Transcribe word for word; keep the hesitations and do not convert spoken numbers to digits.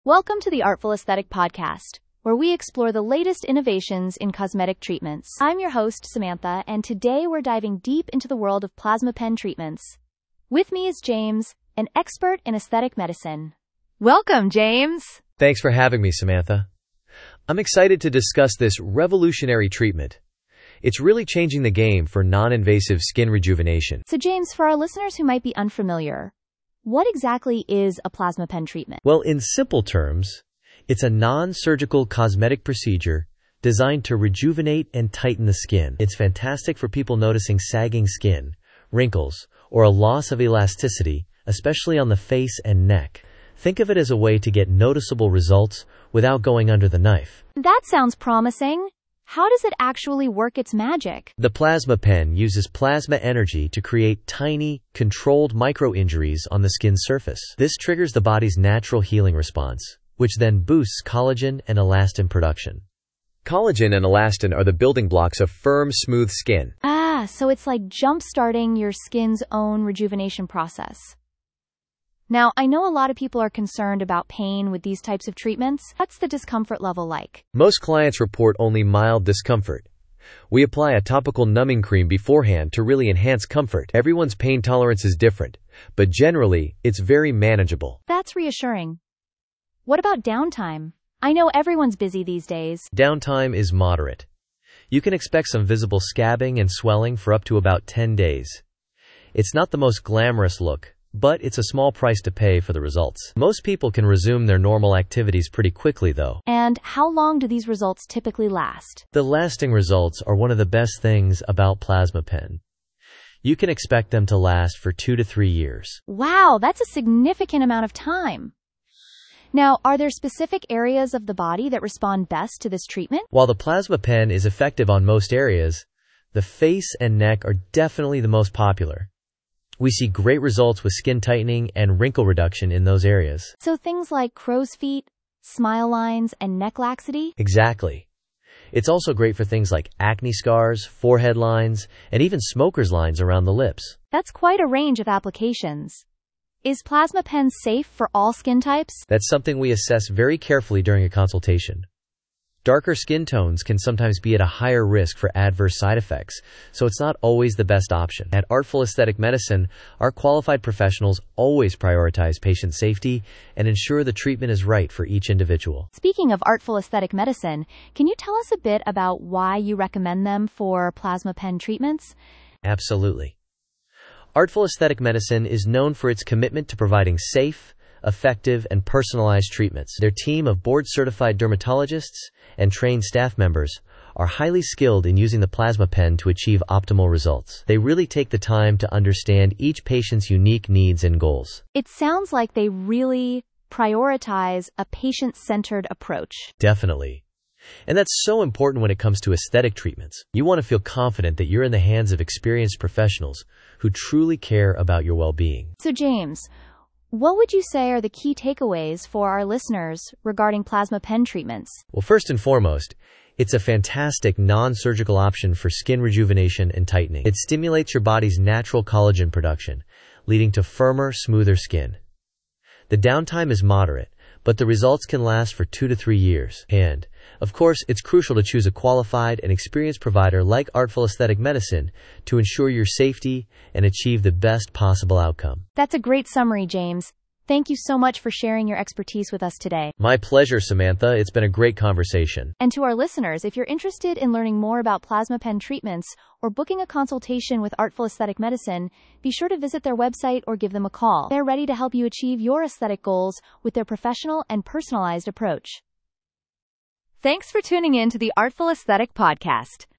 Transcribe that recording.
Welcome to the Artful Aesthetic Podcast, where we explore the latest innovations in cosmetic treatments. I'm your host, Samantha, and today we're diving deep into the world of plasma pen treatments. With me is James, an expert in aesthetic medicine. Welcome, James. Thanks for having me, Samantha. I'm excited to discuss this revolutionary treatment. It's really changing the game for non-invasive skin rejuvenation. So, James, for our listeners who might be unfamiliar, what exactly is a plasma pen treatment? Well, in simple terms, it's a non-surgical cosmetic procedure designed to rejuvenate and tighten the skin. It's fantastic for people noticing sagging skin, wrinkles, or a loss of elasticity, especially on the face and neck. Think of it as a way to get noticeable results without going under the knife. That sounds promising. How does it actually work its magic? The plasma pen uses plasma energy to create tiny, controlled micro-injuries on the skin's surface. This triggers the body's natural healing response, which then boosts collagen and elastin production. Collagen and elastin are the building blocks of firm, smooth skin. Ah, so it's like jump-starting your skin's own rejuvenation process. Now, I know a lot of people are concerned about pain with these types of treatments. What's the discomfort level like? Most clients report only mild discomfort. We apply a topical numbing cream beforehand to really enhance comfort. Everyone's pain tolerance is different, but generally, it's very manageable. That's reassuring. What about downtime? I know everyone's busy these days. Downtime is moderate. You can expect some visible scabbing and swelling for up to about ten days. It's not the most glamorous look, but it's a small price to pay for the results. Most people can resume their normal activities pretty quickly, though. And how long do these results typically last? The lasting results are one of the best things about plasma pen. You can expect them to last for two to three years. Wow, that's a significant amount of time. Now, are there specific areas of the body that respond best to this treatment? While the plasma pen is effective on most areas, the face and neck are definitely the most popular. We see great results with skin tightening and wrinkle reduction in those areas. So things like crow's feet, smile lines, and neck laxity? Exactly. It's also great for things like acne scars, forehead lines, and even smoker's lines around the lips. That's quite a range of applications. Is plasma pen safe for all skin types? That's something we assess very carefully during a consultation. Darker skin tones can sometimes be at a higher risk for adverse side effects, so it's not always the best option. At Artful Aesthetic Medicine, our qualified professionals always prioritize patient safety and ensure the treatment is right for each individual. Speaking of Artful Aesthetic Medicine, can you tell us a bit about why you recommend them for plasma pen treatments? Absolutely. Artful Aesthetic Medicine is known for its commitment to providing safe, effective, and personalized treatments. Their team of board-certified dermatologists and trained staff members are highly skilled in using the plasma pen to achieve optimal results. They really take the time to understand each patient's unique needs and goals. It sounds like they really prioritize a patient-centered approach. Definitely. And that's so important when it comes to aesthetic treatments. You want to feel confident that you're in the hands of experienced professionals who truly care about your well-being. So, James, what would you say are the key takeaways for our listeners regarding plasma pen treatments? Well, first and foremost, it's a fantastic non-surgical option for skin rejuvenation and tightening. It stimulates your body's natural collagen production, leading to firmer, smoother skin. The downtime is moderate, but the results can last for two to three years. And, of course, it's crucial to choose a qualified and experienced provider like Artful Aesthetic Medicine to ensure your safety and achieve the best possible outcome. That's a great summary, James. Thank you so much for sharing your expertise with us today. My pleasure, Samantha. It's been a great conversation. And to our listeners, if you're interested in learning more about plasma pen treatments or booking a consultation with Artful Aesthetic Medicine, be sure to visit their website or give them a call. They're ready to help you achieve your aesthetic goals with their professional and personalized approach. Thanks for tuning in to the Artful Aesthetic Podcast.